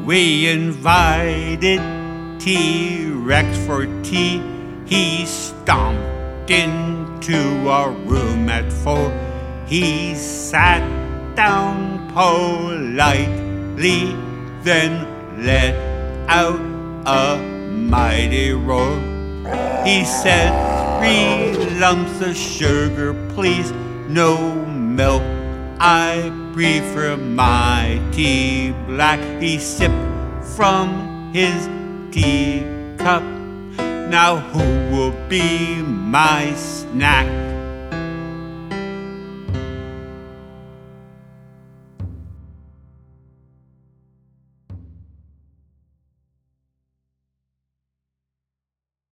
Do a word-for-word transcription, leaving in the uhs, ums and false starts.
We invited T-Rex for tea. He stomped into our room at four. He sat down politely, then let out a mighty roar. He said, three lumps of sugar, please, no milk. I prefer my tea black. He sipped from his teacup. Now who will be my snack?